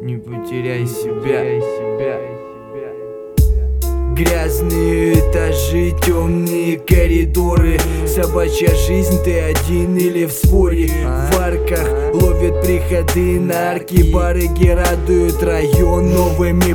Не потеряй себя. Грязные этажи, темные коридоры, собачья жизнь, ты один или в споре. В арках ловят приходы, нарки, барыги радуют район новыми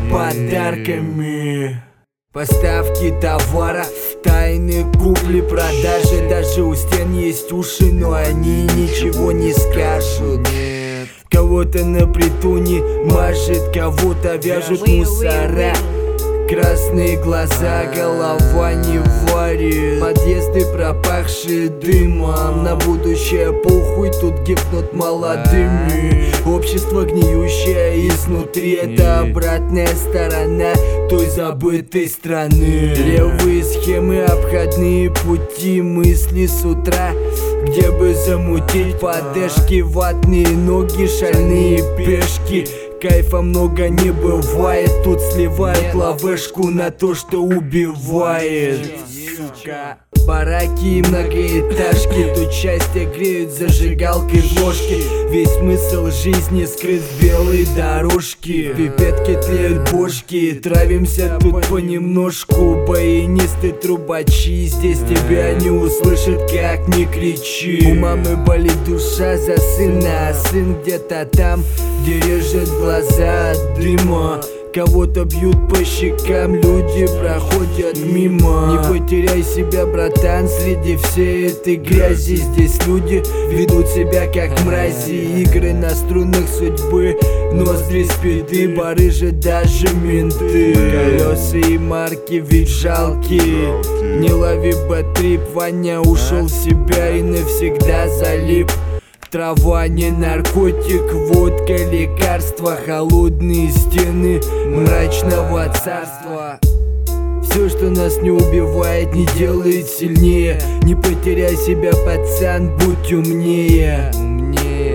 подарками. Поставки товара, тайны купли-продажи. Даже у стен есть уши, но они ничего не скажут. Кого-то на притуне мажет, кого-то вяжут мусора. Красные глаза, голова не варит. Подъезды пропахшие дымом. На будущее похуй, тут гибнут молодыми. Общество гниющее изнутри, это обратная сторона той забытой страны. Левые схемы, обходные пути, мысли с утра, где бы замутить поддержки, ватные ноги, шальные пешки. Кайфа много не бывает, тут сливают лавешку на то, что убивает. Сука. Бараки и многоэтажки, тут счастье греют зажигалкой ложки. Весь смысл жизни скрыт в белой дорожке. Пипетки тлеют бошки, травимся тут понемножку. Баянисты, трубачи, здесь тебя не услышат, как ни кричи. У мамы болит душа за сына, а сын где-то там, где режет глаза от дыма. Кого-то бьют по щекам, люди проходят мимо. Не потеряй себя, братан, среди всей этой грязи. Здесь люди ведут себя как мрази. Игры на струнах судьбы, ноздри спиды, барыжи, даже менты. Колеса и марки ведь жалкие. Не лови бэт-трип, Ваня ушел в себя и навсегда залип. Трава не наркотик, водка, лекарства, холодные стены мрачного царства. Все, что нас не убивает, не делает сильнее. Не потеряй себя, пацан, будь умнее.